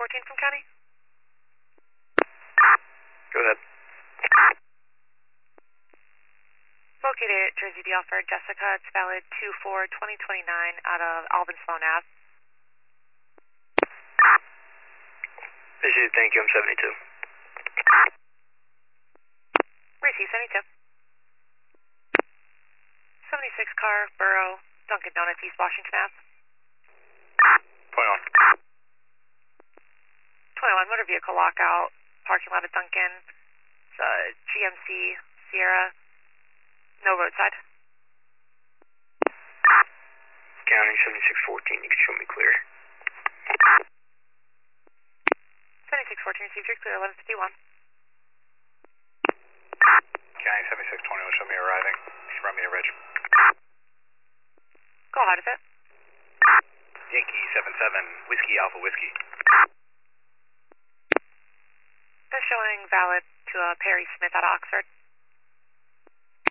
14 from County. Go ahead. Located at Jersey D offer Jessica. It's valid 2/4/2029 out of Alvin Sloan Ave. Issued, thank you, I'm 72. Receive 72. 76 car, Burrow, Dunkin' Donuts, East Washington Ave. 21. 21, motor vehicle lockout, parking lot of Dunkin', GMC, Sierra, no roadside. County 7614, you can show me clear. 7614, received your clear, 1151. County 7621, show me arriving. Run me a ridge. Go ahead with it. Yankee 77, Whiskey Alpha Whiskey. That's showing valid to Perry Smith out of Oxford.